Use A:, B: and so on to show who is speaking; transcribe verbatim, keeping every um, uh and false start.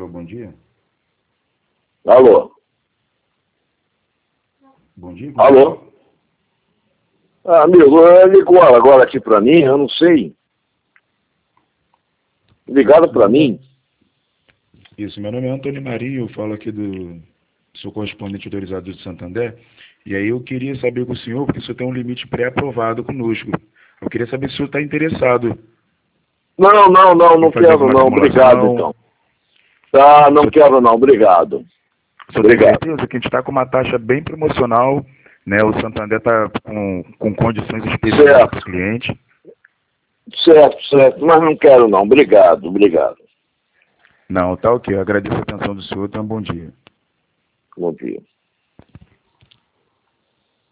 A: bom dia.
B: Alô?
A: Bom dia.
B: Alô? Ah, amigo, ligou agora aqui pra mim, eu não sei. Ligaram pra mim?
A: Isso, meu nome é Antônio Maria, eu falo aqui do... Sou correspondente autorizado de Santander. E aí eu queria saber com o senhor, porque o senhor tem um limite pré-aprovado conosco. Eu queria saber se o senhor está interessado.
B: Não, não, não, não
A: em fazer
B: quero
A: alguma
B: não, obrigado
A: simulação.
B: então. Tá, não
A: senhor-
B: quero não, obrigado.
A: O senhor tem
B: Obrigado.
A: certeza que a gente está com uma taxa bem promocional, né? O Santander está com, com condições especiais
B: Certo,
A: para o cliente.
B: certo, certo, mas não quero não, obrigado, obrigado.
A: Não, tá ok. Eu agradeço a atenção do senhor. Tenha um bom dia.
B: Bom dia.